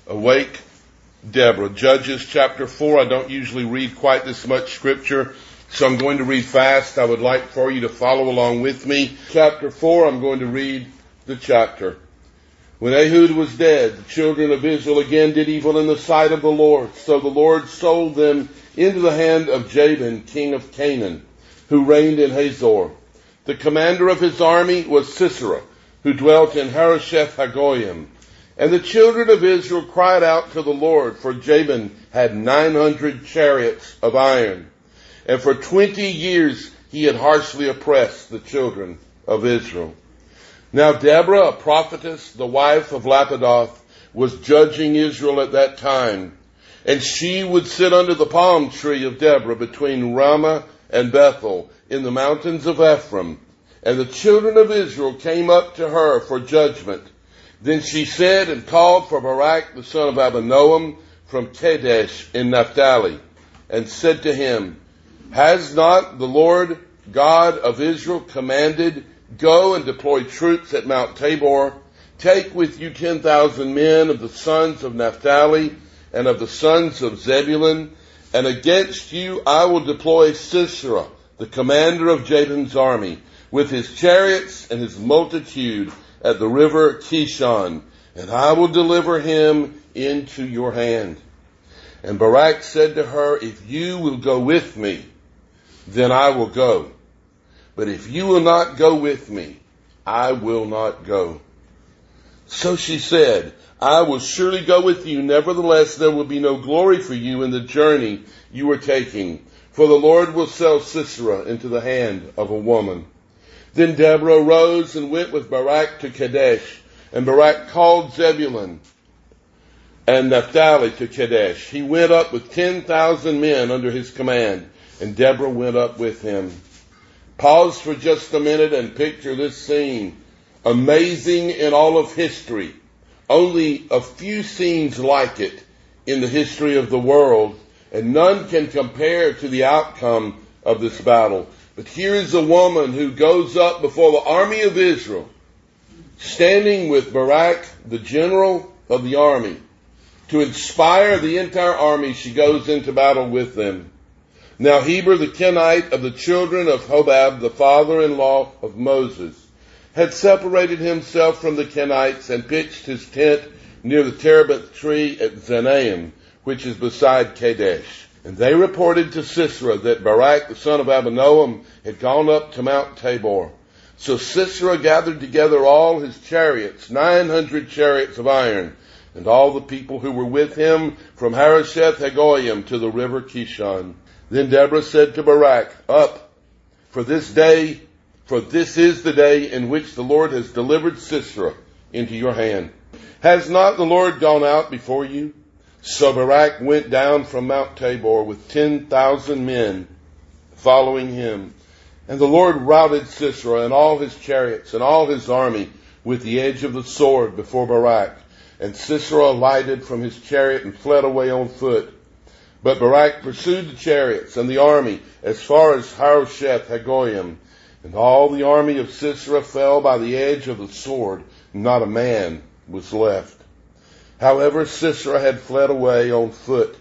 Awake, Deborah. Judges chapter 4. I don't usually read quite this much scripture, so I'm going to read fast. I would like for you to follow along with me. Chapter 4, I'm going to read the chapter. When Ehud was dead, the children of Israel again did evil in the sight of the Lord. So the Lord sold them into the hand of Jabin, king of Canaan, who reigned in Hazor. The commander of his army was Sisera, who dwelt in Harosheth Hagoyim. And the children of Israel cried out to the Lord, for Jabin had 900 chariots of iron. And for 20 years he had harshly oppressed the children of Israel. Now Deborah, a prophetess, the wife of Lapidoth, was judging Israel at that time. And she would sit under the palm tree of Deborah between Ramah and Bethel in the mountains of Ephraim. And the children of Israel came up to her for judgment. Then she said and called for Barak the son of Abinoam from Kadesh in Naphtali, and said to him, Has not the Lord God of Israel commanded, Go and deploy troops at Mount Tabor? Take with you 10,000 men of the sons of Naphtali and of the sons of Zebulun, and against you I will deploy Sisera, the commander of Jabin's army, with his chariots and his multitude, at the river Kishon, and I will deliver him into your hand. And Barak said to her, If you will go with me, then I will go. But if you will not go with me, I will not go. So she said, I will surely go with you. Nevertheless, there will be no glory for you in the journey you are taking, for the Lord will sell Sisera into the hand of a woman. Then Deborah rose and went with Barak to Kadesh, and Barak called Zebulun and Naphtali to Kadesh. He went up with 10,000 men under his command, and Deborah went up with him. Pause for just a minute and picture this scene. Amazing in all of history. Only a few scenes like it in the history of the world, and none can compare to the outcome of this battle. But here is a woman who goes up before the army of Israel, standing with Barak, the general of the army. To inspire the entire army, she goes into battle with them. Now Heber the Kenite of the children of Hobab, the father-in-law of Moses, had separated himself from the Kenites and pitched his tent near the terebinth tree at Zanaim, which is beside Kadesh. And they reported to Sisera that Barak the son of Abinoam had gone up to Mount Tabor. So Sisera gathered together all his chariots, 900 chariots of iron, and all the people who were with him from Harosheth Hagoyim to the river Kishon. Then Deborah said to Barak, Up, for this is the day in which the Lord has delivered Sisera into your hand. Has not the Lord gone out before you? So Barak went down from Mount Tabor with 10,000 men following him. And the Lord routed Sisera and all his chariots and all his army with the edge of the sword before Barak. And Sisera alighted from his chariot and fled away on foot. But Barak pursued the chariots and the army as far as Harosheth Hagoyim. And all the army of Sisera fell by the edge of the sword. Not a man was left. However, Sisera had fled away on foot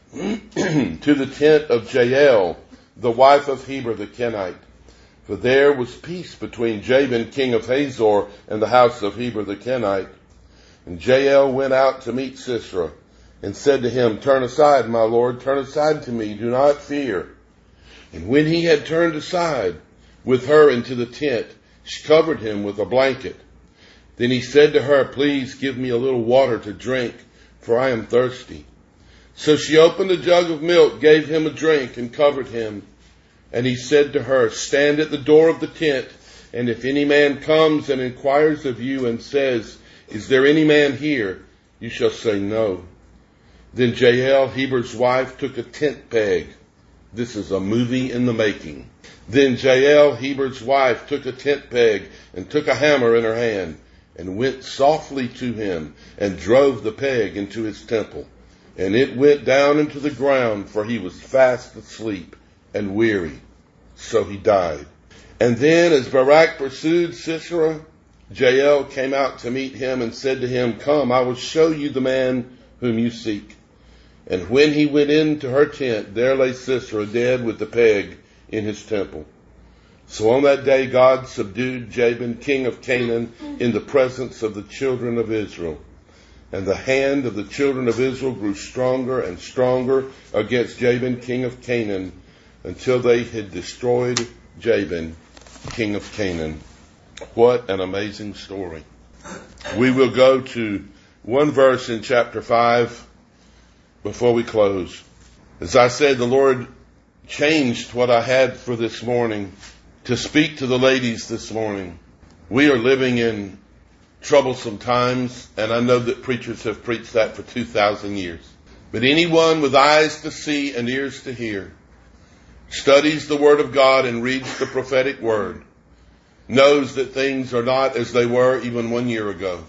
to the tent of Jael, the wife of Heber the Kenite. For there was peace between Jabin, king of Hazor, and the house of Heber the Kenite. And Jael went out to meet Sisera, and said to him, Turn aside, my lord, turn aside to me, do not fear. And when he had turned aside with her into the tent, she covered him with a blanket. Then he said to her, Please give me a little water to drink, for I am thirsty. So she opened a jug of milk, gave him a drink, and covered him. And he said to her, Stand at the door of the tent, and if any man comes and inquires of you and says, Is there any man here? You shall say no. Then Jael, Heber's wife, took a tent peg. This is a movie in the making. Then Jael, Heber's wife, took a tent peg and took a hammer in her hand, and went softly to him, and drove the peg into his temple. And it went down into the ground, for he was fast asleep and weary. So he died. And then as Barak pursued Sisera, Jael came out to meet him and said to him, Come, I will show you the man whom you seek. And when he went into her tent, there lay Sisera dead with the peg in his temple. So on that day God subdued Jabin, king of Canaan, in the presence of the children of Israel. And the hand of the children of Israel grew stronger and stronger against Jabin, king of Canaan, until they had destroyed Jabin, king of Canaan. What an amazing story. We will go to one verse in chapter 5 before we close. As I said, the Lord changed what I had for this morning to speak to the ladies this morning. We are living in troublesome times, and I know that preachers have preached that for 2,000 years. But anyone with eyes to see and ears to hear, studies the Word of God and reads the prophetic Word, knows that things are not as they were even 1 year ago.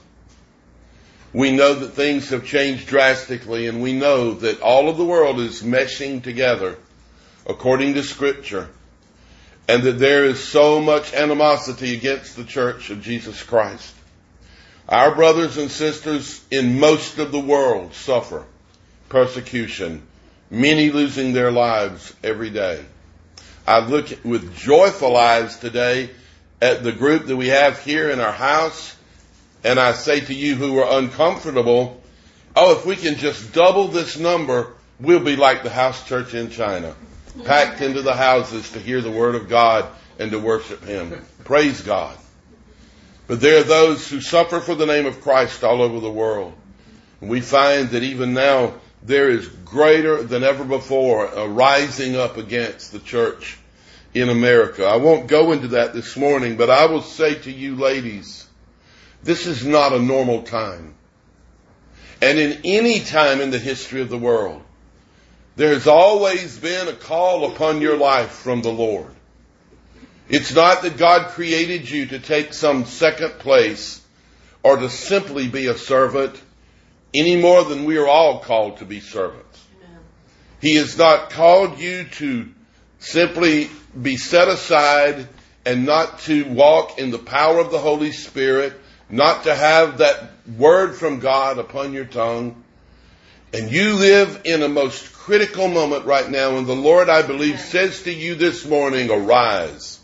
We know that things have changed drastically, and we know that all of the world is meshing together according to Scripture, and that there is so much animosity against the church of Jesus Christ. Our brothers and sisters in most of the world suffer persecution, many losing their lives every day. I look with joyful eyes today at the group that we have here in our house, and I say to you who are uncomfortable, if we can just double this number, we'll be like the house church in China, packed into the houses to hear the Word of God and to worship Him. Praise God. But there are those who suffer for the name of Christ all over the world. And we find that even now there is greater than ever before a rising up against the church in America. I won't go into that this morning, but I will say to you ladies, this is not a normal time. And in any time in the history of the world, there has always been a call upon your life from the Lord. It's not that God created you to take some second place or to simply be a servant any more than we are all called to be servants. Amen. He has not called you to simply be set aside and not to walk in the power of the Holy Spirit, not to have that word from God upon your tongue. And you live in a most critical moment right now, and the Lord, I believe, says to you this morning, arise.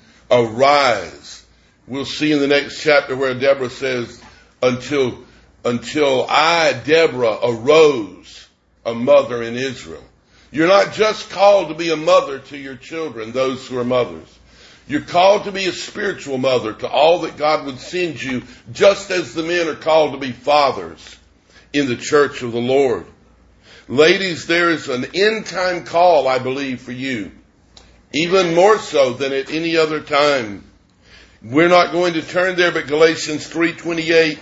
Arise. We'll see in the next chapter where Deborah says, until I, Deborah, arose a mother in Israel. You're not just called to be a mother to your children, those who are mothers. You're called to be a spiritual mother to all that God would send you, just as the men are called to be fathers in the church of the Lord. Ladies, there is an end time call, I believe, for you. Even more so than at any other time. We're not going to turn there, but Galatians 3:28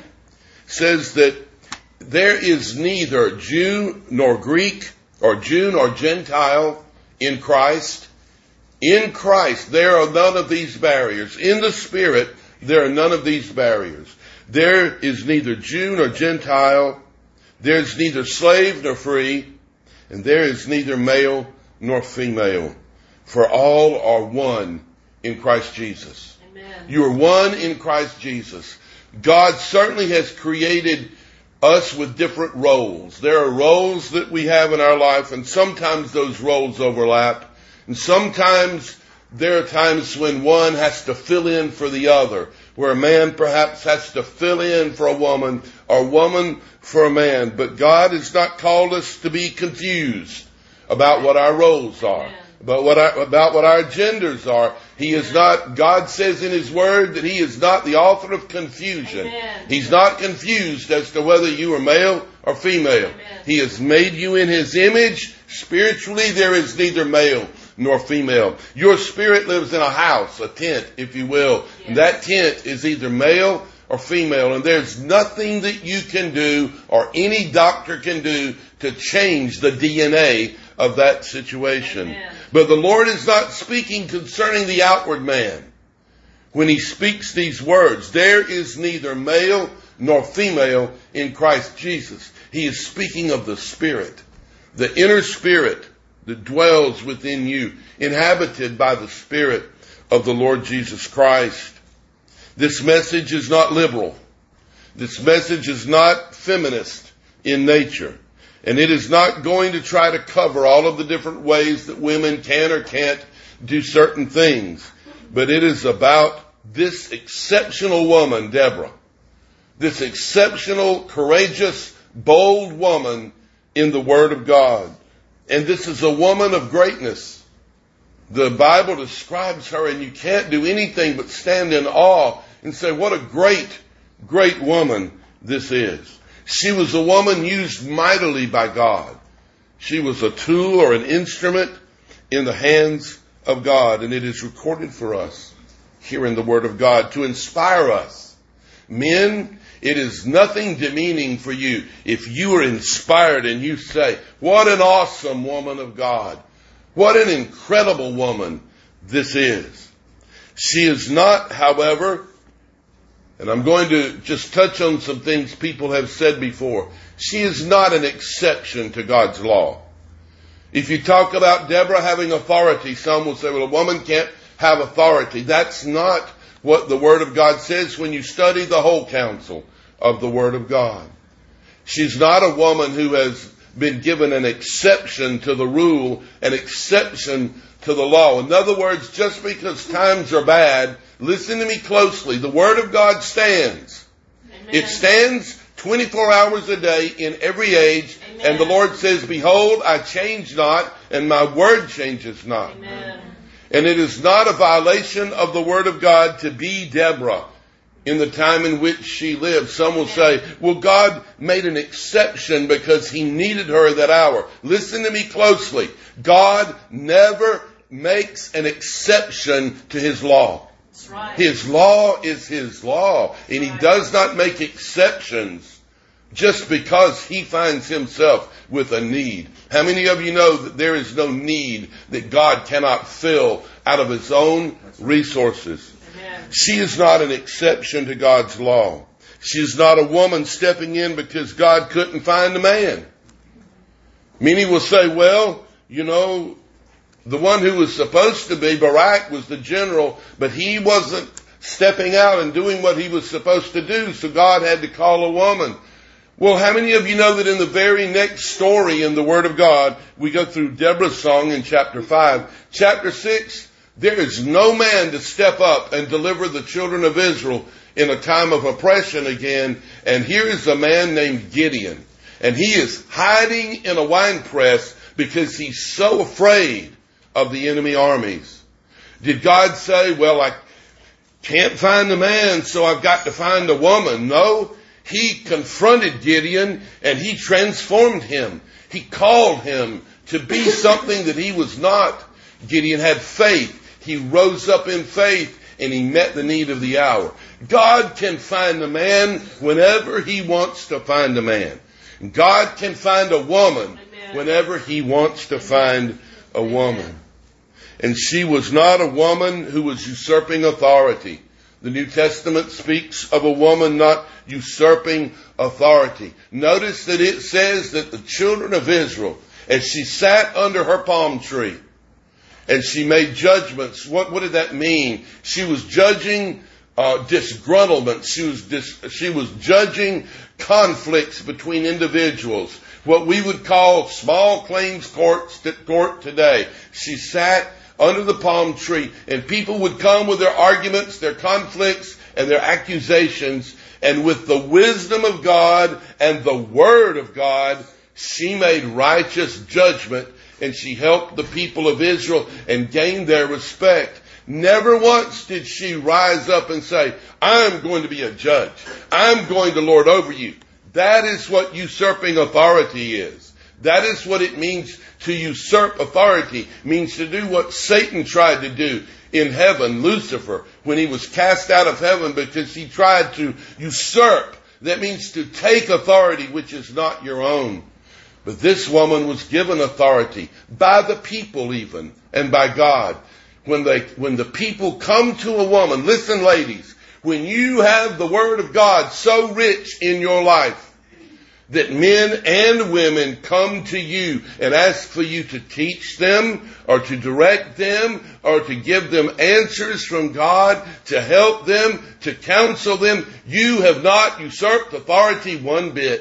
says that there is neither Jew nor Greek, or Jew nor Gentile in Christ. In Christ, there are none of these barriers. In the Spirit, there are none of these barriers. There is neither Jew nor Gentile. There's neither slave nor free. And there is neither male nor female. For all are one in Christ Jesus. Amen. You are one in Christ Jesus. God certainly has created us with different roles. There are roles that we have in our life, and sometimes those roles overlap. And sometimes there are times when one has to fill in for the other, where a man perhaps has to fill in for a woman, or a woman for a man. But God has not called us to be confused about what our roles are. About what our genders are. He is not, God says in His Word that He is not the author of confusion. Amen. He's not confused as to whether you are male or female. Amen. He has made you in His image. Spiritually, there is neither male nor female. Your spirit lives in a house, a tent, if you will. Yes. And that tent is either male or female. And there's nothing that you can do or any doctor can do to change the DNA of that situation. Amen. But the Lord is not speaking concerning the outward man. When He speaks these words, there is neither male nor female in Christ Jesus. He is speaking of the Spirit, the inner spirit that dwells within you, inhabited by the Spirit of the Lord Jesus Christ. This message is not liberal. This message is not feminist in nature. And it is not going to try to cover all of the different ways that women can or can't do certain things. But it is about this exceptional woman, Deborah. This exceptional, courageous, bold woman in the Word of God. And this is a woman of greatness. The Bible describes her, and you can't do anything but stand in awe and say, what a great, great woman this is. She was a woman used mightily by God. She was a tool or an instrument in the hands of God, and it is recorded for us here in the Word of God to inspire us. Men, it is nothing demeaning for you if you are inspired and you say, what an awesome woman of God. What an incredible woman this is. She is not, however, and I'm going to just touch on some things people have said before. She is not an exception to God's law. If you talk about Deborah having authority, some will say, well, a woman can't have authority. That's not what the Word of God says when you study the whole counsel of the Word of God. She's not a woman who has been given an exception to the rule, an exception to the law. In other words, just because times are bad, listen to me closely. The Word of God stands. Amen. It stands 24 hours a day in every age. Amen. And the Lord says, behold, I change not, and my word changes not. Amen. And it is not a violation of the Word of God to be Deborah in the time in which she lived. Some will say, well, God made an exception because He needed her that hour. Listen to me closely. God never makes an exception to His law. That's right. His law is His law, and He does not make exceptions just because He finds Himself with a need. How many of you know that there is no need that God cannot fill out of His own resources? Amen. She is not an exception to God's law. She is not a woman stepping in because God couldn't find a man. Many will say, well, you know, the one who was supposed to be, Barak, was the general, but he wasn't stepping out and doing what he was supposed to do, so God had to call a woman. Well, how many of you know that in the very next story in the Word of God, we go through Deborah's song in chapter 5. Chapter 6, there is no man to step up and deliver the children of Israel in a time of oppression again. And here is a man named Gideon. And he is hiding in a wine press because he's so afraid of the enemy armies. Did God say, well, I can't find a man, so I've got to find a woman? No. He confronted Gideon and He transformed him. He called him to be something that he was not. Gideon had faith. He rose up in faith and he met the need of the hour. God can find a man whenever He wants to find a man. God can find a woman whenever He wants to find a woman. And she was not a woman who was usurping authority. The New Testament speaks of a woman not usurping authority. Notice that it says that the children of Israel, as she sat under her palm tree and she made judgments, what did that mean? She was judging disgruntlement. She was judging conflicts between individuals. What we would call small claims court today. She sat under the palm tree, and people would come with their arguments, their conflicts, and their accusations, and with the wisdom of God and the Word of God, she made righteous judgment, and she helped the people of Israel and gained their respect. Never once did she rise up and say, I'm going to be a judge. I'm going to lord over you. That is what usurping authority is. That is what it means to usurp authority. It means to do what Satan tried to do in heaven, Lucifer, when he was cast out of heaven because he tried to usurp. That means to take authority which is not your own. But this woman was given authority by the people even, and by God. When the people come to a woman, listen ladies, when you have the Word of God so rich in your life, that men and women come to you and ask for you to teach them or to direct them or to give them answers from God, to help them, to counsel them. You have not usurped authority one bit.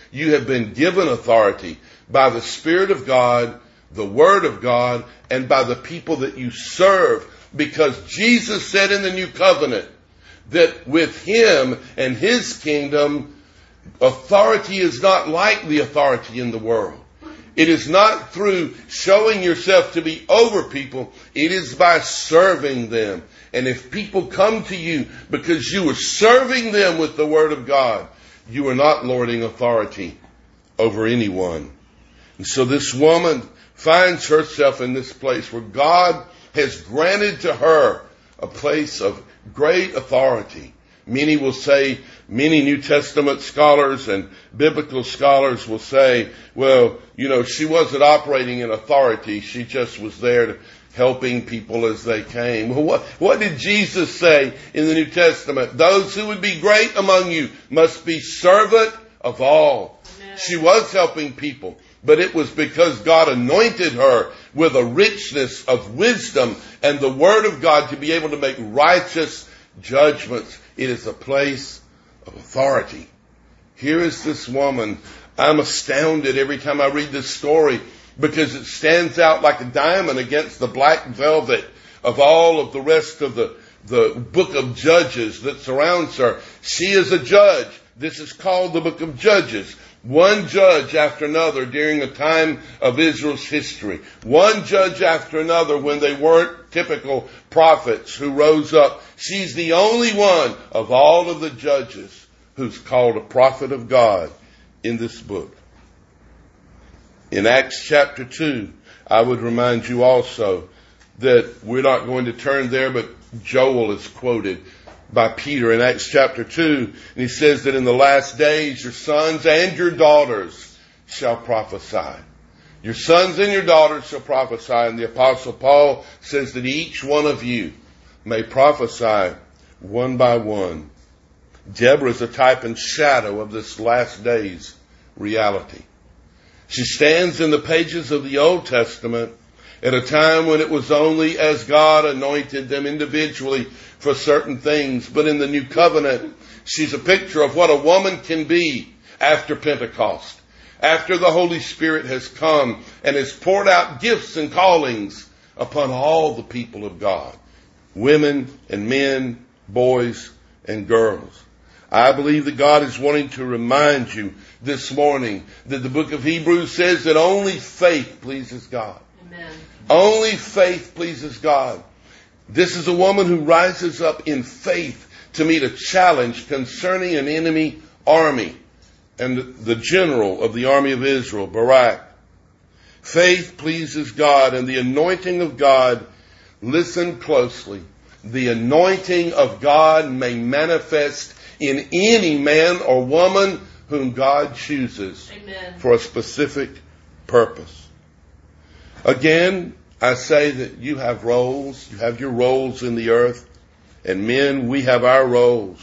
You have been given authority by the Spirit of God, the Word of God, and by the people that you serve. Because Jesus said in the New Covenant that with Him and His kingdom, authority is not like the authority in the world. It is not through showing yourself to be over people. It is by serving them. And if people come to you because you are serving them with the Word of God, you are not lording authority over anyone. And so this woman finds herself in this place where God has granted to her a place of great authority. Many will say, many New Testament scholars and biblical scholars will say, well, she wasn't operating in authority. She just was there helping people as they came. Well, what did Jesus say in the New Testament? Those who would be great among you must be servant of all. Amen. She was helping people, but it was because God anointed her with a richness of wisdom and the Word of God to be able to make righteous judgments. It is a place of authority. Here is this woman. I'm astounded every time I read this story because it stands out like a diamond against the black velvet of all of the rest of the book of Judges that surrounds her. She is a judge. This is called the book of Judges. One judge after another during the time of Israel's history. One judge after another when they weren't typical prophets who rose up. She's the only one of all of the judges who's called a prophet of God in this book. In Acts chapter 2, I would remind you also that we're not going to turn there, but Joel is quoted by Peter in Acts chapter 2. And he says that in the last days, your sons and your daughters shall prophesy. Your sons and your daughters shall prophesy. And the Apostle Paul says that each one of you may prophesy one by one. Deborah is a type and shadow of this last days reality. She stands in the pages of the Old Testament at a time when it was only as God anointed them individually for certain things. But in the New Covenant, she's a picture of what a woman can be after Pentecost, after the Holy Spirit has come and has poured out gifts and callings upon all the people of God, women and men, boys and girls. I believe that God is wanting to remind you this morning that the book of Hebrews says that only faith pleases God. Amen. Only faith pleases God. This is a woman who rises up in faith to meet a challenge concerning an enemy army and the general of the army of Israel, Barak. Faith pleases God, and the anointing of God, listen closely, the anointing of God may manifest in any man or woman whom God chooses. Amen. For a specific purpose. Again, I say that you have roles. You have your roles in the earth. And men, we have our roles.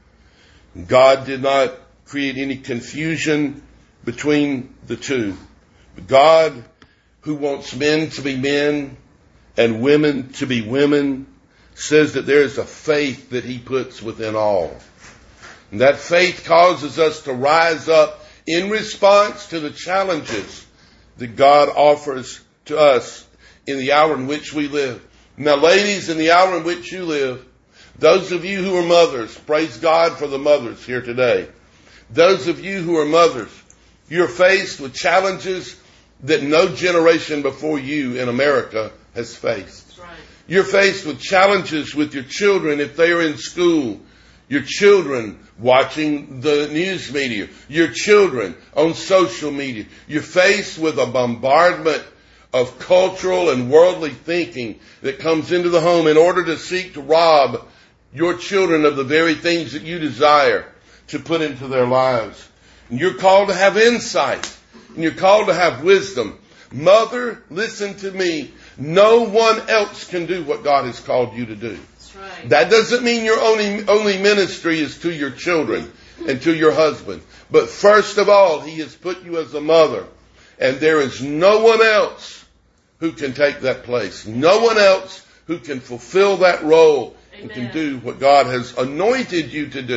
God did not create any confusion between the two. God, who wants men to be men and women to be women, says that there is a faith that He puts within all. And that faith causes us to rise up in response to the challenges that God offers to us in the hour in which we live. Now, ladies, in the hour in which you live, those of you who are mothers, praise God for the mothers here today. Those of you who are mothers, you're faced with challenges that no generation before you in America has faced. That's right. You're faced with challenges with your children if they are in school. Your children watching the news media. Your children on social media. You're faced with a bombardment of cultural and worldly thinking that comes into the home in order to seek to rob your children of the very things that you desire to put into their lives. And you're called to have insight. And you're called to have wisdom. Mother, listen to me. No one else can do what God has called you to do. Right. That doesn't mean your only ministry is to your children and to your husband. But first of all, He has put you as a mother. And there is no one else who can take that place. No one else who can fulfill that role. Amen. And can do what God has anointed you to do.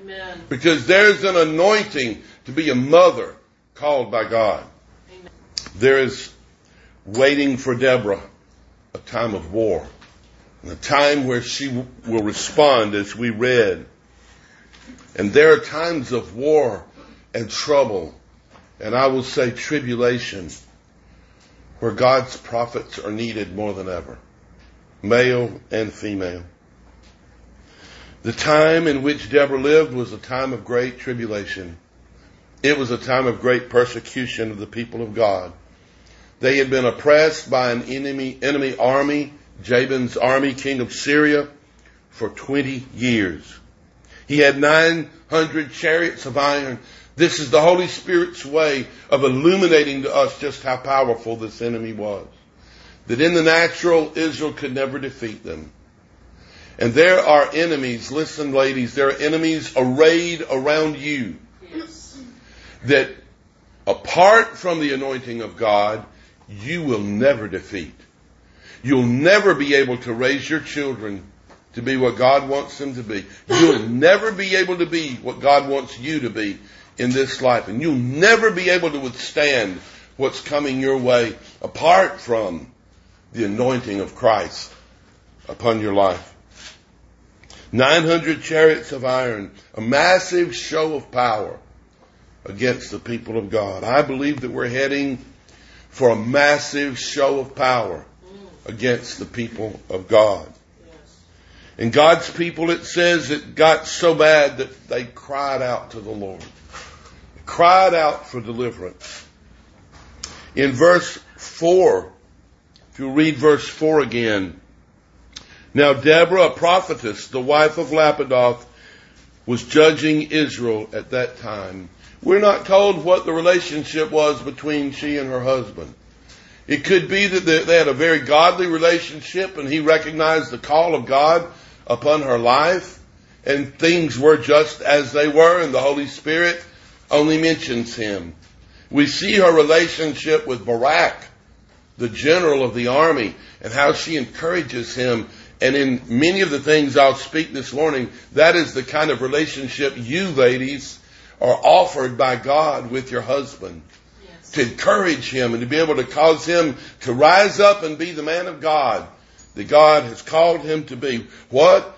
Amen. Because there's an anointing to be a mother called by God. Amen. There is waiting for Deborah a time of war. And a time where she will respond as we read. And there are times of war and trouble, and I will say tribulation, where God's prophets are needed more than ever, male and female. The time in which Deborah lived was a time of great tribulation. It was a time of great persecution of the people of God. They had been oppressed by an enemy army, Jabin's army, king of Syria, for 20 years. He had 900 chariots of iron. This is the Holy Spirit's way of illuminating to us just how powerful this enemy was. That in the natural, Israel could never defeat them. And there are enemies, listen ladies, there are enemies arrayed around you. Yes. That apart from the anointing of God, you will never defeat. You'll never be able to raise your children to be what God wants them to be. You'll never be able to be what God wants you to be in this life. And you'll never be able to withstand what's coming your way apart from the anointing of Christ upon your life. 900 chariots of iron, a massive show of power against the people of God. I believe that we're heading for a massive show of power against the people of God. And God's people, it says, it got so bad that they cried out to the Lord. Cried out for deliverance. In verse 4, if you read verse 4 again. Now Deborah, a prophetess, the wife of Lapidoth, was judging Israel at that time. We're not told what the relationship was between she and her husband. It could be that they had a very godly relationship and he recognized the call of God upon her life, and things were just as they were, and the Holy Spirit only mentions him. We see her relationship with Barak, the general of the army, and how she encourages him. And in many of the things I'll speak this morning, that is the kind of relationship you ladies are offered by God with your husband. Yes. To encourage him and to be able to cause him to rise up and be the man of God that God has called him to be. What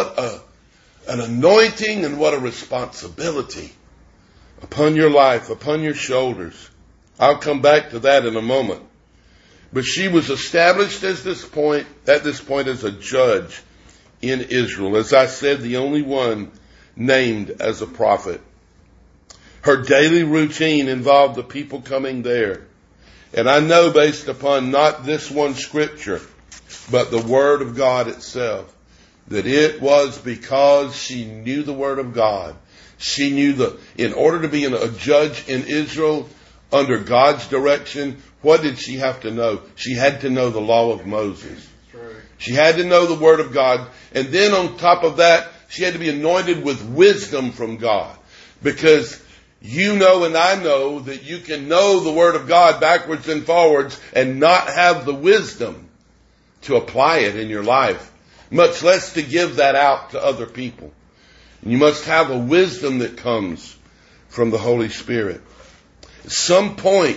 an anointing and what a responsibility upon your life, upon your shoulders. I'll come back to that in a moment. But she was established at this point as a judge in Israel. As I said, the only one named as a prophet. Her daily routine involved the people coming there. And I know based upon not this one scripture, but the Word of God itself, that it was because she knew the Word of God. She knew in order to be a judge in Israel under God's direction, what did she have to know? She had to know the law of Moses. She had to know the Word of God. And then on top of that, she had to be anointed with wisdom from God. Because you know and I know that you can know the Word of God backwards and forwards and not have the wisdom to apply it in your life, much less to give that out to other people. And you must have a wisdom that comes from the Holy Spirit. At some point,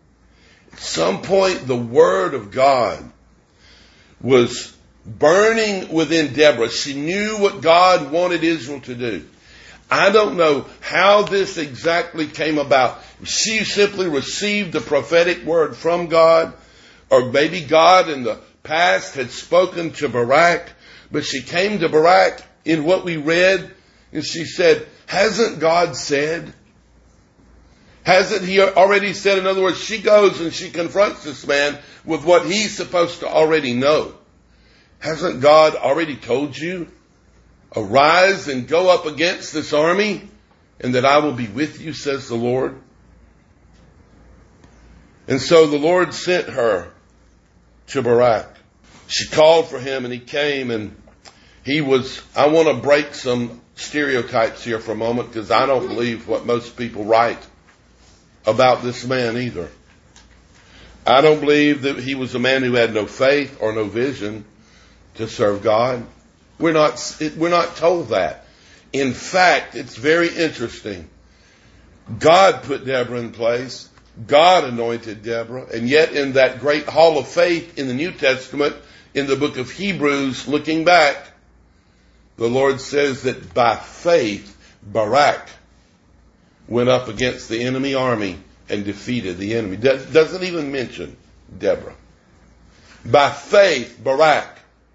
the Word of God was burning within Deborah. She knew what God wanted Israel to do. I don't know how this exactly came about. She simply received the prophetic word from God, or maybe God in the past had spoken to Barak, but she came to Barak in what we read, and she said, hasn't God said? Hasn't he already said? In other words, she goes and she confronts this man with what he's supposed to already know. Hasn't God already told you? Arise and go up against this army, and that I will be with you, says the Lord. And so the Lord sent her to Barak. She called for him, and he came, and I want to break some stereotypes here for a moment, because I don't believe what most people write about this man either. I don't believe that he was a man who had no faith or no vision to serve God. We're not told that In fact, it's very interesting. God put Deborah in place. God anointed Deborah. And yet in that great hall of faith in the New Testament, in the book of Hebrews, looking back, the Lord says that by faith, Barak went up against the enemy army and defeated the enemy. Doesn't even mention Deborah. By faith, Barak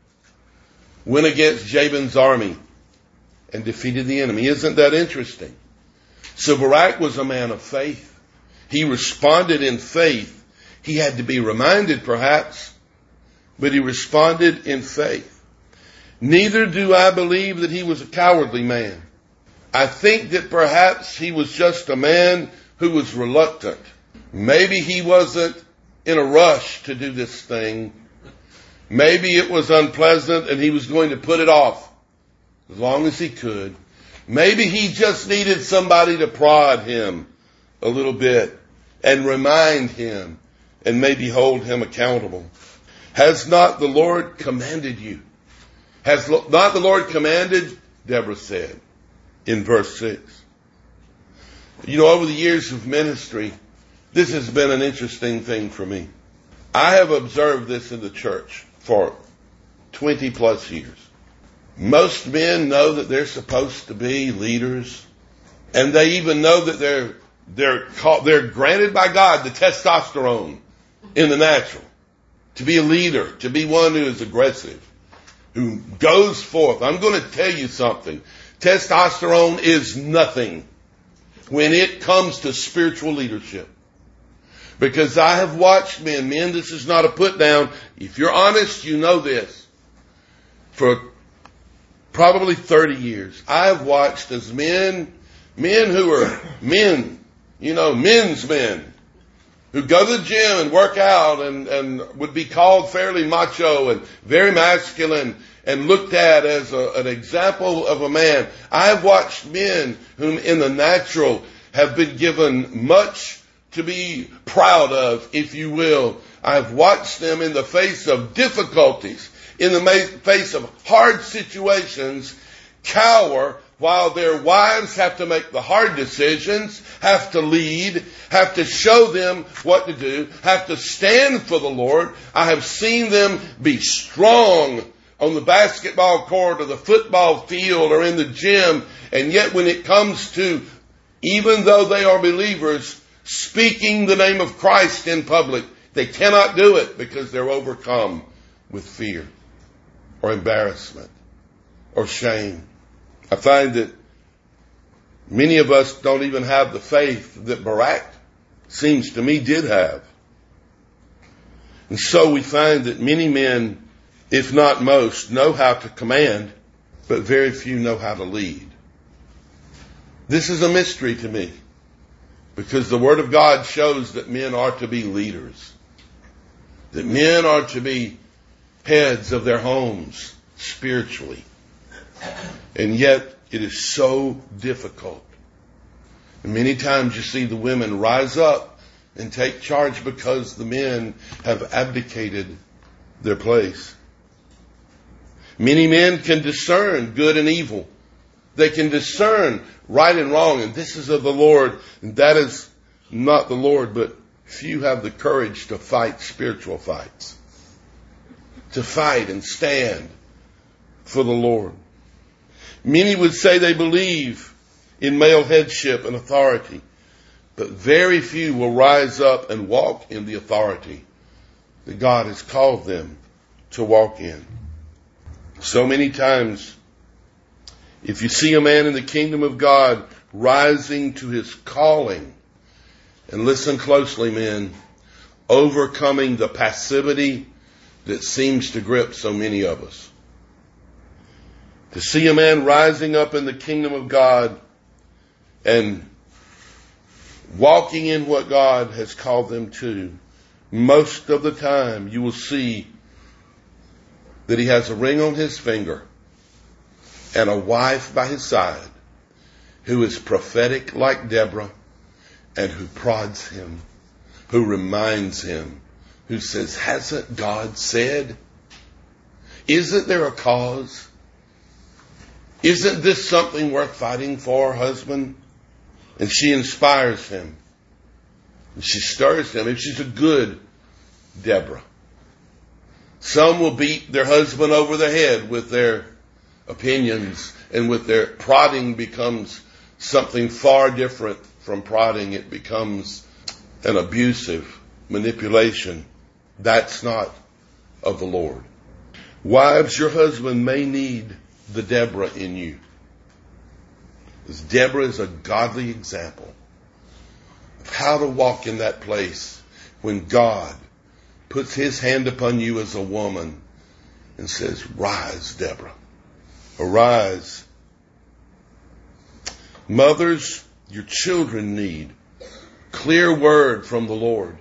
went against Jabin's army and defeated the enemy. Isn't that interesting? So Barak was a man of faith. He responded in faith. He had to be reminded perhaps, but he responded in faith. Neither do I believe that he was a cowardly man. I think that perhaps he was just a man who was reluctant. Maybe he wasn't in a rush to do this thing. Maybe it was unpleasant and he was going to put it off as long as he could. Maybe he just needed somebody to prod him a little bit and remind him and maybe hold him accountable. Has not the Lord commanded you? Has not the Lord commanded? Deborah said in verse 6. You know, over the years of ministry, this has been an interesting thing for me. I have observed this in the church for 20 plus years. Most men know that they're supposed to be leaders, and they even know that they're granted by God the testosterone in the natural to be a leader, to be one who is aggressive, who goes forth. I'm going to tell you something. Testosterone is nothing when it comes to spiritual leadership. Because I have watched men, this is not a put down. If you're honest, you know this. For probably 30 years, I have watched as men who are men, men's men, who go to the gym and work out and would be called fairly macho and very masculine and looked at as an example of a man. I have watched men whom in the natural have been given much to be proud of, if you will. I've watched them in the face of difficulties, in the face of hard situations, cower while their wives have to make the hard decisions, have to lead, have to show them what to do, have to stand for the Lord. I have seen them be strong on the basketball court or the football field or in the gym, and yet when it comes to, even though they are believers, speaking the name of Christ in public, they cannot do it because they're overcome with fear or embarrassment or shame. I find that many of us don't even have the faith that Barak, seems to me, did have. And so we find that many men, if not most, know how to command, but very few know how to lead. This is a mystery to me, because the Word of God shows that men are to be leaders, that men are to be heads of their homes spiritually. And yet it is so difficult. And many times you see the women rise up and take charge because the men have abdicated their place. Many men can discern good and evil. They can discern right and wrong, and this is of the Lord, and that is not the Lord, but few have the courage to fight spiritual fights, to fight and stand for the Lord. Many would say they believe in male headship and authority, but very few will rise up and walk in the authority that God has called them to walk in. So many times, if you see a man in the kingdom of God rising to his calling, and listen closely, men, overcoming the passivity that seems to grip so many of us. To see a man rising up in the kingdom of God and walking in what God has called them to, most of the time you will see that he has a ring on his finger and a wife by his side who is prophetic like Deborah and who prods him, who reminds him, who says, hasn't God said? Isn't there a cause? Isn't this something worth fighting for, husband? And she inspires him. And she stirs him. And she's a good Deborah. Some will beat their husband over the head with their opinions, and with their prodding becomes something far different from prodding. It becomes an abusive manipulation. That's not of the Lord. Wives, your husband may need the Deborah in you. Because Deborah is a godly example of how to walk in that place when God puts his hand upon you as a woman and says, rise, Deborah. Arise. Mothers, your children need clear word from the Lord.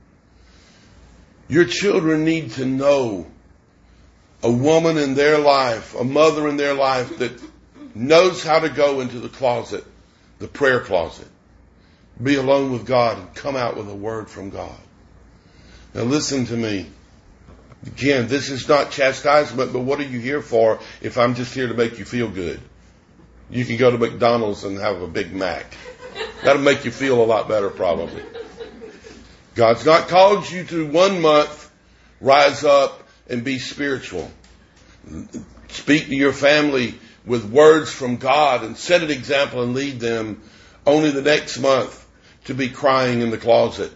Your children need to know a woman in their life, a mother in their life that knows how to go into the closet, the prayer closet, be alone with God and come out with a word from God. Now listen to me. Again, this is not chastisement, but what are you here for if I'm just here to make you feel good? You can go to McDonald's and have a Big Mac. That'll make you feel a lot better probably. God's not called you to 1 month rise up and be spiritual. Speak to your family with words from God and set an example and lead them, only the next month to be crying in the closet,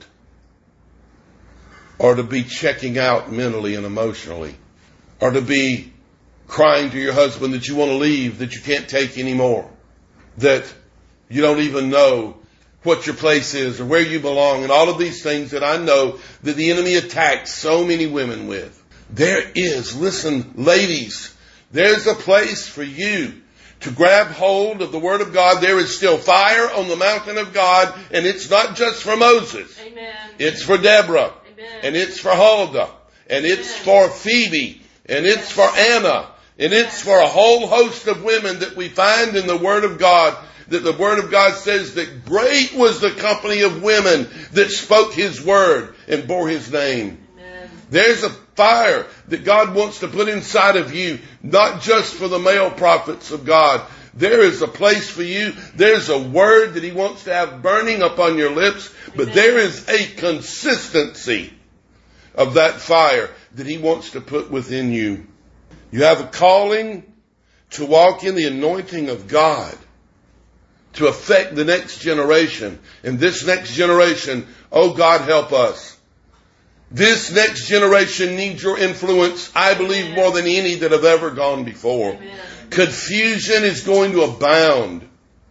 or to be checking out mentally and emotionally, or to be crying to your husband that you want to leave, that you can't take anymore, that you don't even know what your place is or where you belong, and all of these things that I know that the enemy attacks so many women with. There is, listen, ladies, there's a place for you to grab hold of the Word of God. There is still fire on the mountain of God, and it's not just for Moses. Amen. It's for Deborah. Amen. And it's for Huldah. And it's for Phoebe. And it's for Anna. And it's for a whole host of women that we find in the Word of God. That the Word of God says that great was the company of women that spoke His Word and bore His name. Amen. There's a fire that God wants to put inside of you, not just for the male prophets of God. There is a place for you. There's a word that He wants to have burning upon your lips, but Amen. there is a consistency of that fire that He wants to put within you. You have a calling to walk in the anointing of God, to affect the next generation. And this next generation, oh God, help us. This next generation needs your influence, I believe, more than any that have ever gone before. Amen. Confusion is going to abound.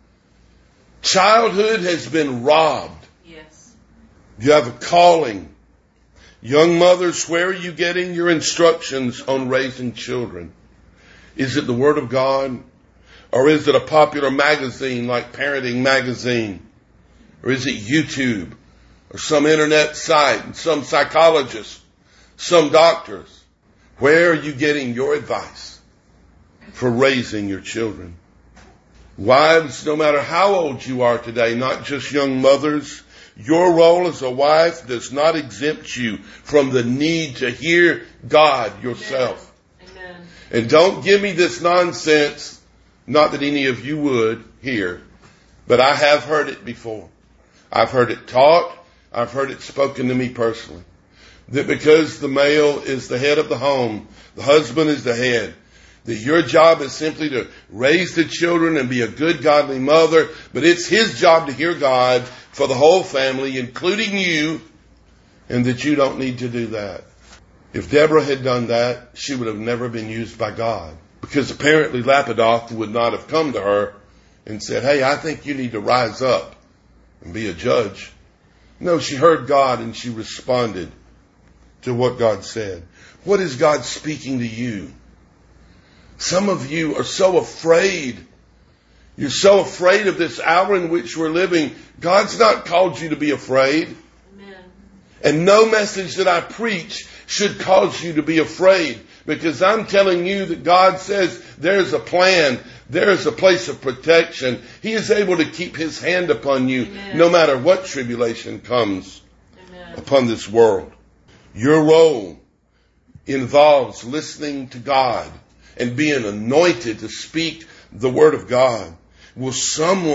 Childhood has been robbed. Yes. You have a calling. Young mothers, where are you getting your instructions on raising children? Is it the Word of God? Or is it a popular magazine like Parenting Magazine? Or is it YouTube? Or some internet site, and some psychologists, some doctors? Where are you getting your advice for raising your children? Wives, no matter how old you are today, not just young mothers, your role as a wife does not exempt you from the need to hear God yourself. Amen. And don't give me this nonsense, not that any of you would hear, but I have heard it before. I've heard it taught. I've heard it spoken to me personally. That because the male is the head of the home, the husband is the head, that your job is simply to raise the children and be a good godly mother, but it's his job to hear God for the whole family, including you, and that you don't need to do that. If Deborah had done that, she would have never been used by God. Because apparently Lapidoth would not have come to her and said, hey, I think you need to rise up and be a judge. No, she heard God and she responded to what God said. What is God speaking to you? Some of you are so afraid. You're so afraid of this hour in which we're living. God's not called you to be afraid. Amen. And no message that I preach should cause you to be afraid. Because I'm telling you that God says there's a plan. There is a place of protection. He is able to keep His hand upon you. Amen. No matter what tribulation comes Amen. upon this world. Your role involves listening to God and being anointed to speak the Word of God? Will some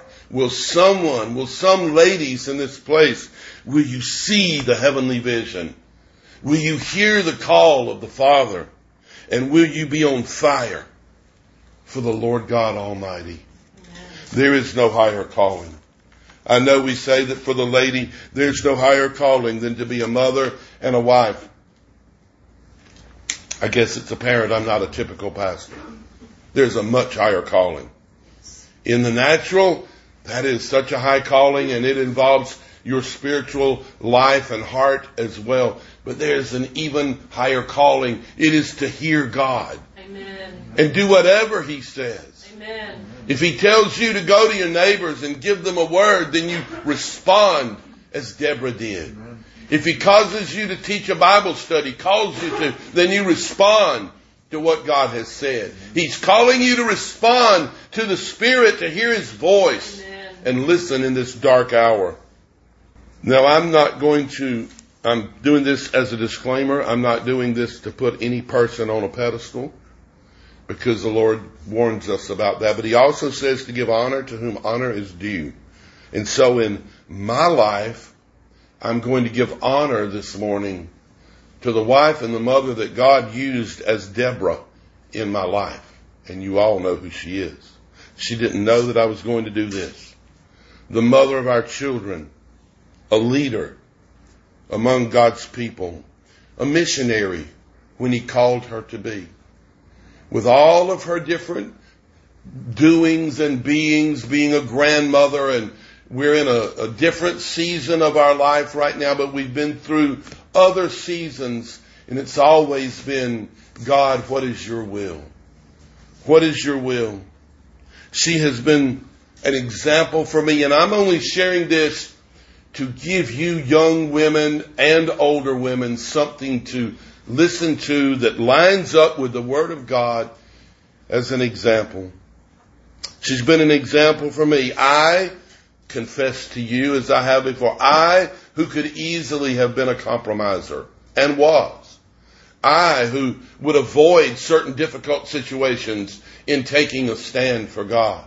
ladies in this place, will you see the heavenly vision? Will you hear the call of the Father? And will you be on fire for the Lord God Almighty? Amen. There is no higher calling. I know we say that for the lady, there's no higher calling than to be a mother and a wife. I guess it's apparent I'm not a typical pastor. There's a much higher calling. In the natural, that is such a high calling, and it involves your spiritual life and heart as well. But there's an even higher calling. It is to hear God. Amen. And do whatever He says. Amen. If He tells you to go to your neighbors and give them a word, then you respond as Deborah did. Amen. If He causes you to teach a Bible study, calls you to, then you respond to what God has said. He's calling you to respond to the Spirit, to hear His voice. Amen. And listen in this dark hour. Now, I'm doing this as a disclaimer. I'm not doing this to put any person on a pedestal, because the Lord warns us about that. But He also says to give honor to whom honor is due. And so in my life, I'm going to give honor this morning to the wife and the mother that God used as Deborah in my life. And you all know who she is. She didn't know that I was going to do this. The mother of our children, a leader among God's people, a missionary when He called her to be. With all of her different doings and beings, being a grandmother, and we're in a different season of our life right now, but we've been through other seasons, and it's always been, God, what is your will? What is your will? She has been an example for me, and I'm only sharing this to give you young women and older women something to listen to that lines up with the Word of God as an example. She's been an example for me. I confess to you, as I have before, I who could easily have been a compromiser and was. I who would avoid certain difficult situations in taking a stand for God.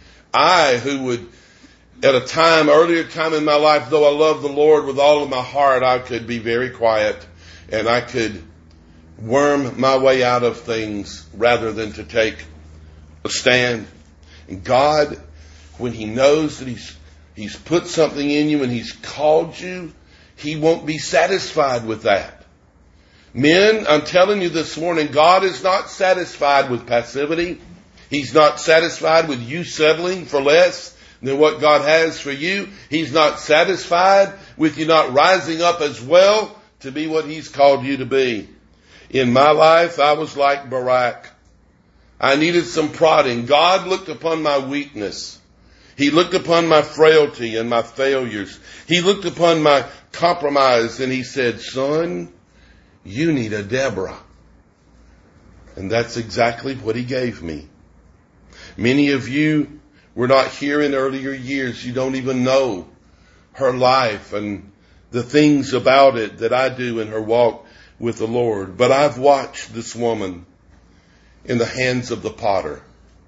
I who would, at earlier time in my life, though I love the Lord with all of my heart, I could be very quiet and I could worm my way out of things rather than to take a stand. And God, when He knows that He's put something in you and He's called you, He won't be satisfied with that. Men, I'm telling you this morning, God is not satisfied with passivity. He's not satisfied with you settling for less than what God has for you. He's not satisfied with you not rising up as well to be what He's called you to be. In my life, I was like Barak. I needed some prodding. God looked upon my weakness. He looked upon my frailty and my failures. He looked upon my compromise and He said, son, you need a Deborah. And that's exactly what He gave me. Many of you were not here in earlier years. You don't even know her life and the things about it that I do in her walk with the Lord. But I've watched this woman in the hands of the potter.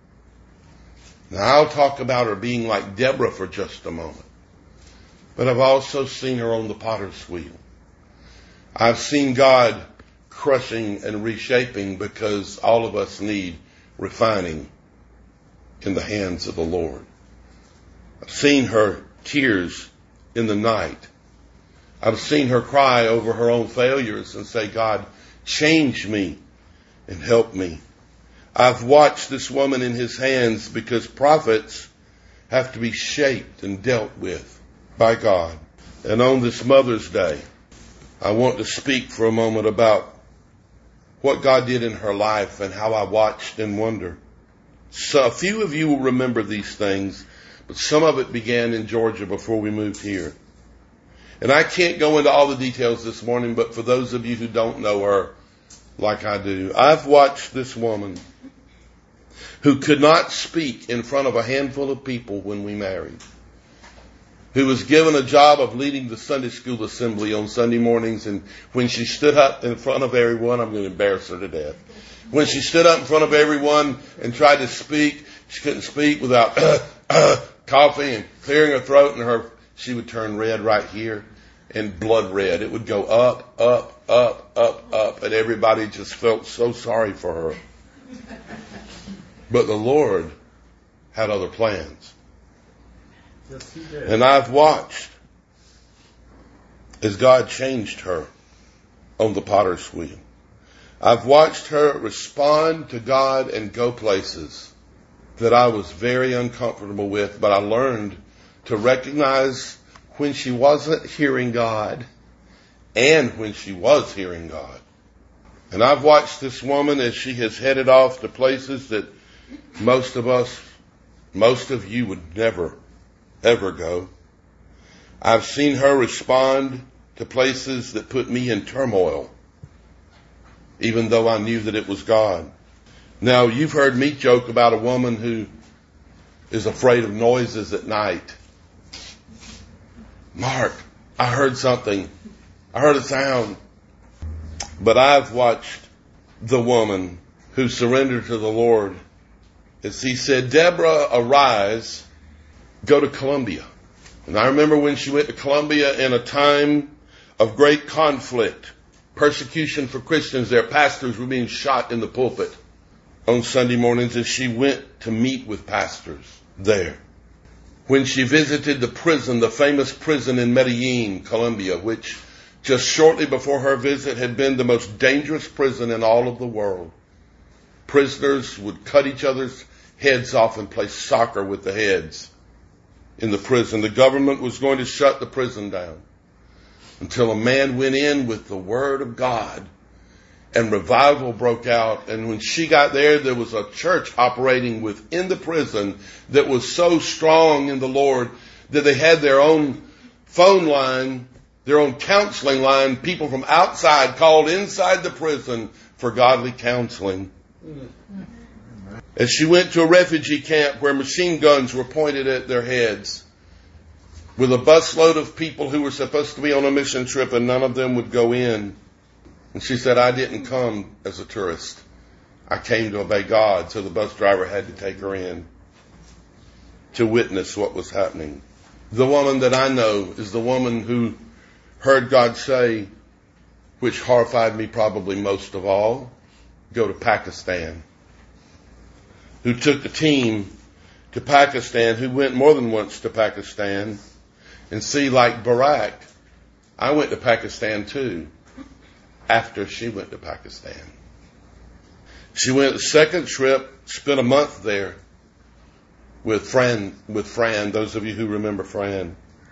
Now I'll talk about her being like Deborah for just a moment. But I've also seen her on the potter's wheel. I've seen God crushing and reshaping, because all of us need refining in the hands of the Lord. I've seen her tears in the night. I've seen her cry over her own failures and say, God, change me and help me. I've watched this woman in His hands, because prophets have to be shaped and dealt with by God. And on this Mother's Day, I want to speak for a moment about what God did in her life and how I watched and wondered. So a few of you will remember these things, but some of it began in Georgia before we moved here. And I can't go into all the details this morning, but for those of you who don't know her like I do, I've watched this woman who could not speak in front of a handful of people when we married, who was given a job of leading the Sunday school assembly on Sunday mornings. And when she stood up in front of everyone, I'm going to embarrass her to death. When she stood up in front of everyone and tried to speak, She couldn't speak without coughing and clearing her throat, and she would turn red right here, and blood red. It would go up, up, up, up, up, and everybody just felt so sorry for her. But the Lord had other plans. Yes, He did. And I've watched as God changed her on the potter's wheel. I've watched her respond to God and go places that I was very uncomfortable with, but I learned to recognize when she wasn't hearing God and when she was hearing God. And I've watched this woman as she has headed off to places that most of you would never, ever go. I've seen her respond to places that put me in turmoil, even though I knew that it was God. Now, you've heard me joke about a woman who is afraid of noises at night. Mark, I heard something. I heard a sound. But I've watched the woman who surrendered to the Lord as He said, Deborah, arise, go to Columbia. And I remember when she went to Columbia in a time of great conflict, persecution for Christians there. Pastors were being shot in the pulpit on Sunday mornings, and she went to meet with pastors there. When she visited the prison, the famous prison in Medellin, Colombia, which just shortly before her visit had been the most dangerous prison in all of the world. Prisoners would cut each other's heads off and play soccer with the heads in the prison. The government was going to shut the prison down until a man went in with the Word of God and revival broke out. And when she got there, there was a church operating within the prison that was so strong in the Lord that they had their own phone line, their own counseling line. People from outside called inside the prison for godly counseling. As she went to a refugee camp where machine guns were pointed at their heads with a busload of people who were supposed to be on a mission trip, and none of them would go in. And she said, I didn't come as a tourist. I came to obey God. So the bus driver had to take her in to witness what was happening. The woman that I know is the woman who heard God say, which horrified me probably most of all, go to Pakistan. Who took the team to Pakistan, who went more than once to Pakistan. And see, like Barak, I went to Pakistan too, after she went to Pakistan. She went the second trip, spent a month there with Fran, those of you who remember Fran.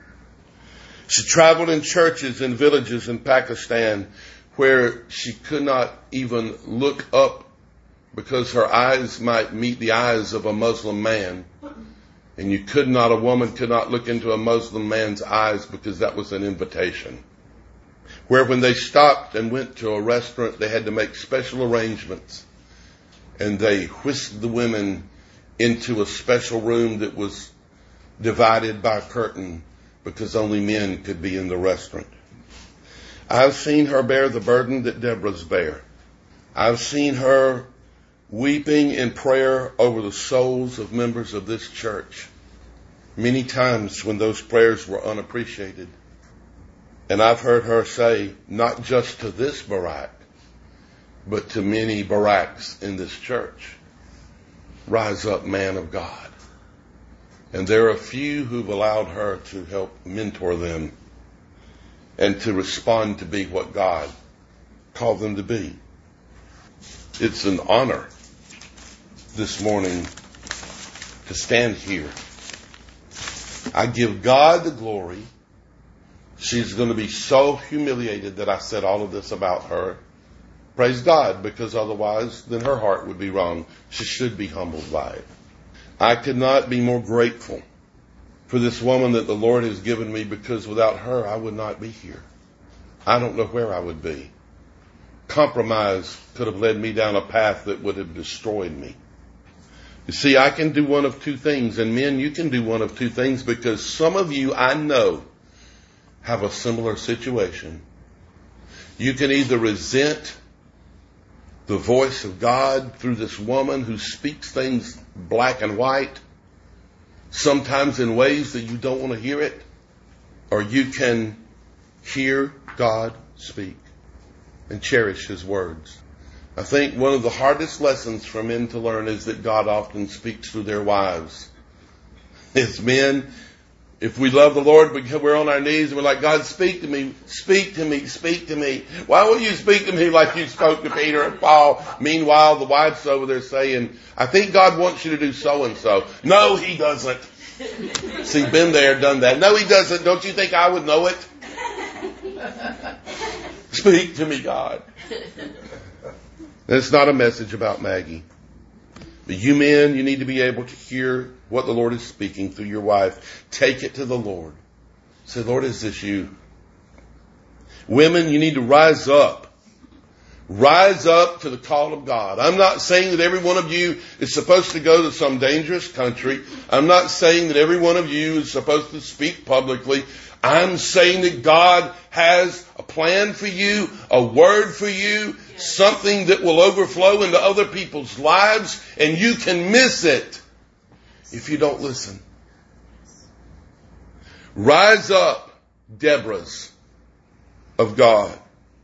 She traveled in churches and villages in Pakistan where she could not even look up because her eyes might meet the eyes of a Muslim man. And a woman could not look into a Muslim man's eyes because that was an invitation. Where when they stopped and went to a restaurant, they had to make special arrangements. And they whisked the women into a special room that was divided by a curtain because only men could be in the restaurant. I've seen her bear the burden that Deborah's bear. I've seen her weeping in prayer over the souls of members of this church. Many times when those prayers were unappreciated. And I've heard her say, not just to this Barak, but to many Baraks in this church, rise up, man of God. And there are a few who've allowed her to help mentor them and to respond to be what God called them to be. It's an honor this morning to stand here. I give God the glory. She's going to be so humiliated that I said all of this about her. Praise God, because otherwise then her heart would be wrong. She should be humbled by it. I could not be more grateful for this woman that the Lord has given me, because without her I would not be here. I don't know where I would be. Compromise could have led me down a path that would have destroyed me. You see, I can do one of two things, and men, you can do one of two things, because some of you I know have a similar situation. You can either resent the voice of God through this woman who speaks things black and white, sometimes in ways that you don't want to hear it, or you can hear God speak and cherish His words. I think one of the hardest lessons for men to learn is that God often speaks through their wives. As men, if we love the Lord, we're on our knees and we're like, God, speak to me, speak to me, speak to me. Why won't you speak to me like you spoke to Peter and Paul? Meanwhile, the wife's over there saying, I think God wants you to do so and so. No, He doesn't. See, been there, done that. No, He doesn't. Don't you think I would know it? Speak to me, God. It's not a message about Maggie. But you men, you need to be able to hear what the Lord is speaking through your wife. Take it to the Lord. Say, Lord, is this you? Women, you need to rise up. Rise up to the call of God. I'm not saying that every one of you is supposed to go to some dangerous country. I'm not saying that every one of you is supposed to speak publicly. I'm saying that God has a plan for you, a word for you, something that will overflow into other people's lives, and you can miss it if you don't listen. Rise up, Deborahs of God.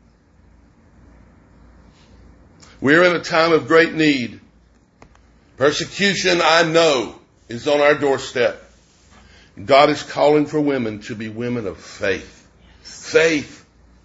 We're in a time of great need. Persecution, I know, is on our doorstep. God is calling for women to be women of faith. Faith.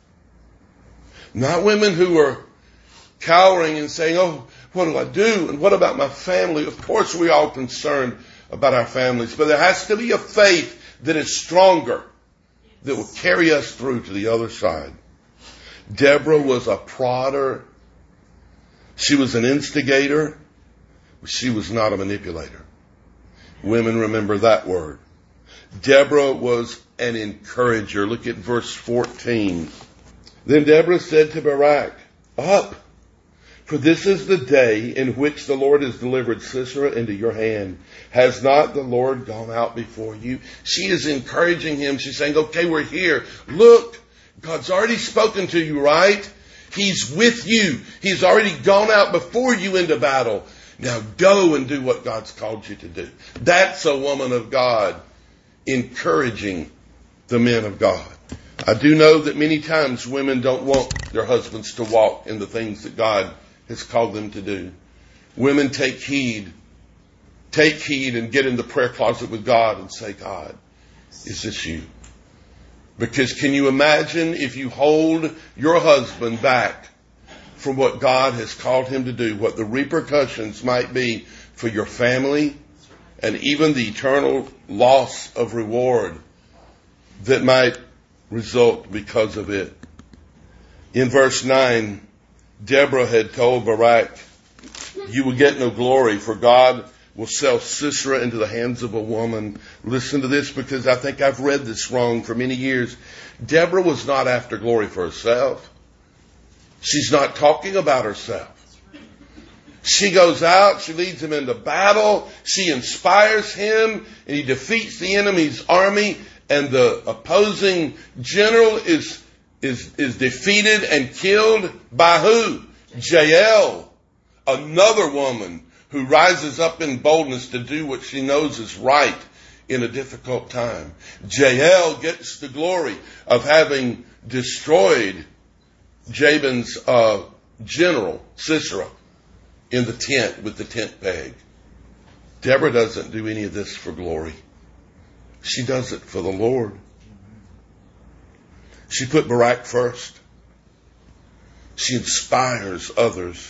Not women who are cowering and saying, oh, what do I do? And what about my family? Of course, we're all concerned about our families. But there has to be a faith that is stronger, that will carry us through to the other side. Deborah was a prodder. She was an instigator. But she was not a manipulator. Women, remember that word. Deborah was an encourager. Look at verse 14. Then Deborah said to Barak, up, for this is the day in which the Lord has delivered Sisera into your hand. Has not the Lord gone out before you? She is encouraging him. She's saying, okay, we're here. Look, God's already spoken to you, right? He's with you. He's already gone out before you into battle. Now go and do what God's called you to do. That's a woman of God encouraging the men of God. I do know that many times women don't want their husbands to walk in the things that God has called them to do. Women, take heed. Take heed and get in the prayer closet with God and say, God, is this you? Because can you imagine if you hold your husband back from what God has called him to do, what the repercussions might be for your family and even the eternal loss of reward that might result because of it. In verse 9, Deborah had told Barak, you will get no glory, for God will sell Sisera into the hands of a woman. Listen to this, because I think I've read this wrong for many years. Deborah was not after glory for herself. She's not talking about herself. She goes out, she leads him into battle, she inspires him, and he defeats the enemy's army, and the opposing general is defeated and killed by who? Jael, another woman who rises up in boldness to do what she knows is right in a difficult time. Jael gets the glory of having destroyed Jabin's general, Sisera, in the tent with the tent peg. Deborah doesn't do any of this for glory. She does it for the Lord. She put Barak first. She inspires others.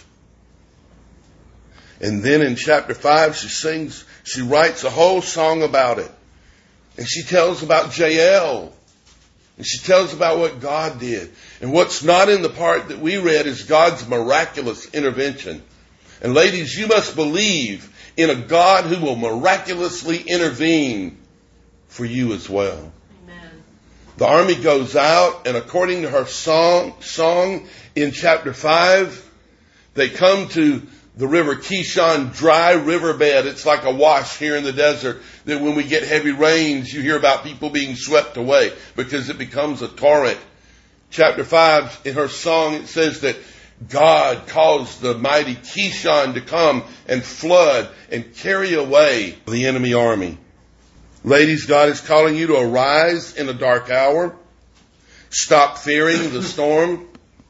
And then in chapter 5, she writes a whole song about it. And she tells about Jael. And she tells about what God did. And what's not in the part that we read is God's miraculous intervention. And ladies, you must believe in a God who will miraculously intervene for you as well. Amen. The army goes out, and according to her song in chapter 5, they come to the river Kishon, dry riverbed. It's like a wash here in the desert, that when we get heavy rains, you hear about people being swept away because it becomes a torrent. Chapter 5, in her song, it says that God caused the mighty Kishon to come and flood and carry away the enemy army. Ladies, God is calling you to arise in a dark hour. Stop fearing the storm.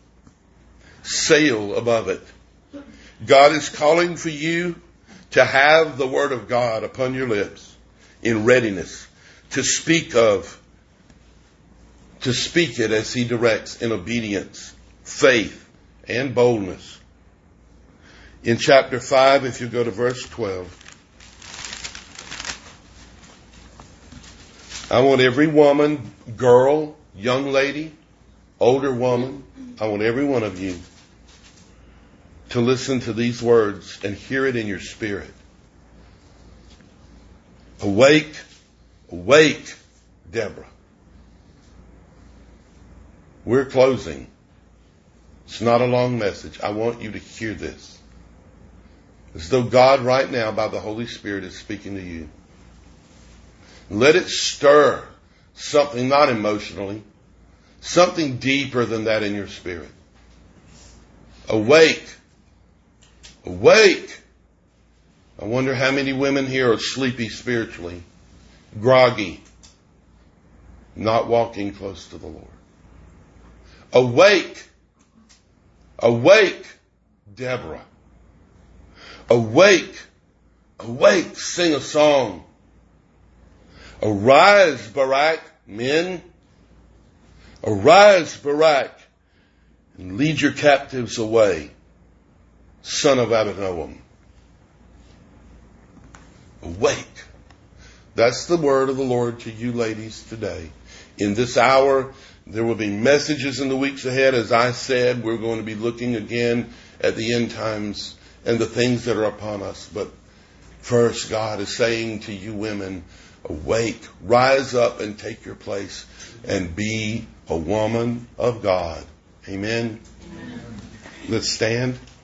Sail above it. God is calling for you to have the word of God upon your lips in readiness to speak it as He directs in obedience, faith, and boldness. In chapter 5, if you go to verse 12, I want every woman, girl, young lady, older woman, I want every one of you to listen to these words and hear it in your spirit. Awake, awake, Deborah. We're closing. It's not a long message. I want you to hear this. As though God right now by the Holy Spirit is speaking to you. Let it stir something, not emotionally, something deeper than that in your spirit. Awake. Awake. I wonder how many women here are sleepy spiritually, groggy, not walking close to the Lord. Awake. Awake, Deborah. Awake. Awake. Sing a song. Arise, Barak, men. Arise, Barak, and lead your captives away, son of Abinoam. Awake. That's the word of the Lord to you ladies today. In this hour, there will be messages in the weeks ahead. As I said, we're going to be looking again at the end times and the things that are upon us. But first, God is saying to you women, awake, rise up and take your place and be a woman of God. Amen. Amen. Let's stand.